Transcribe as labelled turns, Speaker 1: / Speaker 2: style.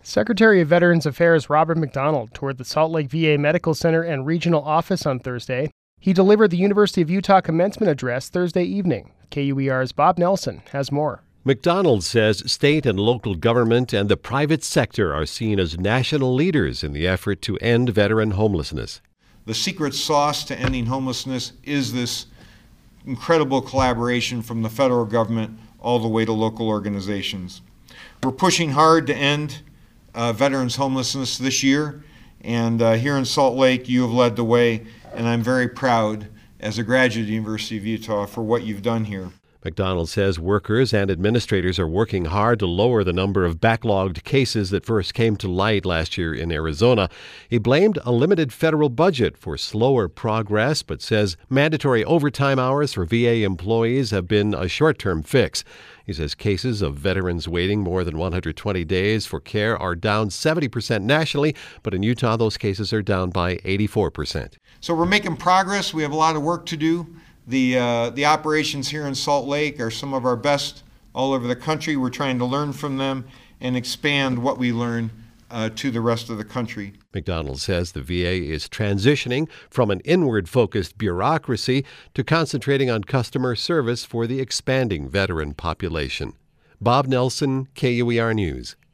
Speaker 1: Secretary of Veterans Affairs Robert McDonald toured the Salt Lake VA Medical Center and Regional Office on Thursday. He delivered the University of Utah commencement address Thursday evening. KUER's Bob Nelson has more.
Speaker 2: McDonald says state and local government and the private sector are seen as national leaders in the effort to end veteran homelessness.
Speaker 3: The secret sauce to ending homelessness is this incredible collaboration from the federal government all the way to local organizations. We're pushing hard to end veterans homelessness this year, and here in Salt Lake you have led the way, and I'm very proud as a graduate of the University of Utah for what you've done here.
Speaker 2: McDonald says workers and administrators are working hard to lower the number of backlogged cases that first came to light last year in Arizona. He blamed a limited federal budget for slower progress, but says mandatory overtime hours for VA employees have been a short-term fix. He says cases of veterans waiting more than 120 days for care are down 70% nationally, but in Utah those cases are down by 84%.
Speaker 3: So we're making progress. We have a lot of work to do. The operations here in Salt Lake are some of our best all over the country. We're trying to learn from them and expand what we learn to the rest of the country.
Speaker 2: McDonald says the VA is transitioning from an inward-focused bureaucracy to concentrating on customer service for the expanding veteran population. Bob Nelson, KUER News.